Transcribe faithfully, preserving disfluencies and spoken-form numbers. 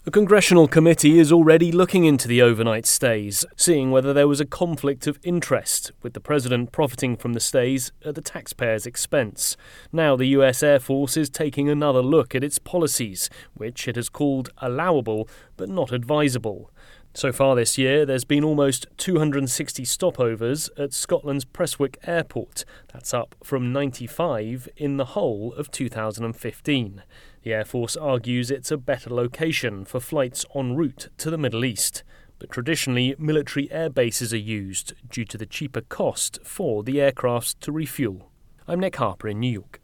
A congressional committee is already looking into the overnight stays, seeing whether there was a conflict of interest, with the president profiting from the stays at the taxpayers' expense. Now the U S Air Force is taking another look at its policies, which it has called allowable but not advisable. So far this year, there's been almost two hundred sixty stopovers at Scotland's Prestwick Airport. That's up from ninety-five in the whole of two thousand fifteen. The Air Force argues it's a better location for flights en route to the Middle East. But traditionally, military air bases are used due to the cheaper cost for the aircrafts to refuel. I'm Nick Harper in New York.